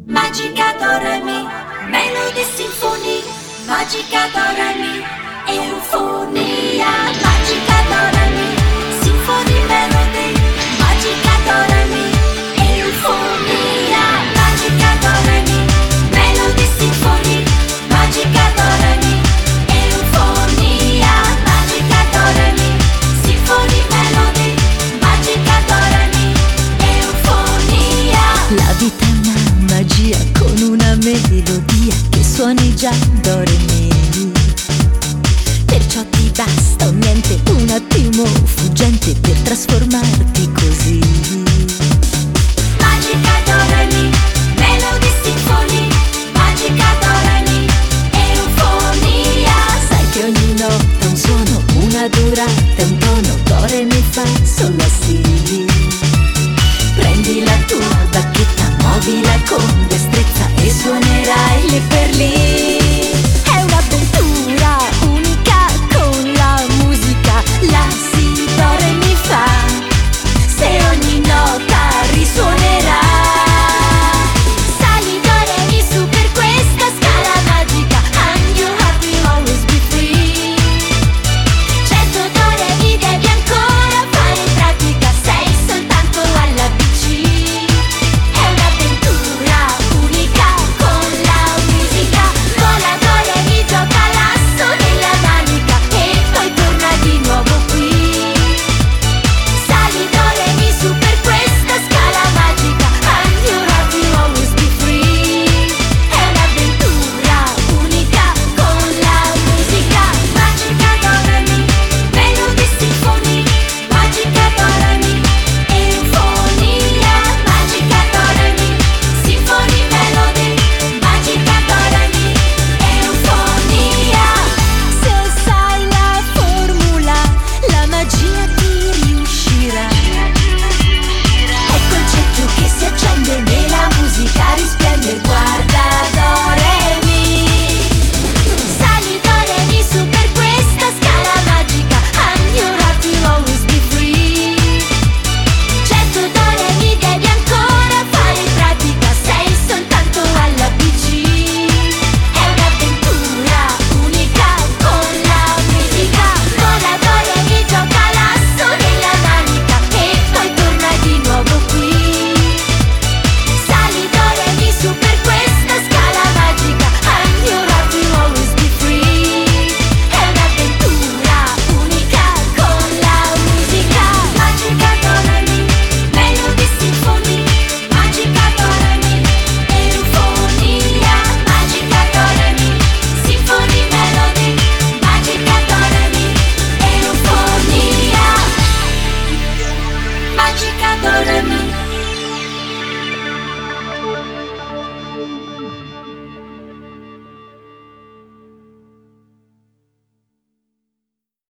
Magica Doremi, Melody Sinfonia, Magica Doremi, Eufonia, Magica Doremi, Sinfonia Melody, Magica Doremi, Eufonia, Magica Doremi, Melody Sinfonia, Magica Doremi, Eufonia, Magica Doremi, Sinfonia Melody, Magica Doremi, Eufonia. La vita è una magia con una melodia che suoni già d'ora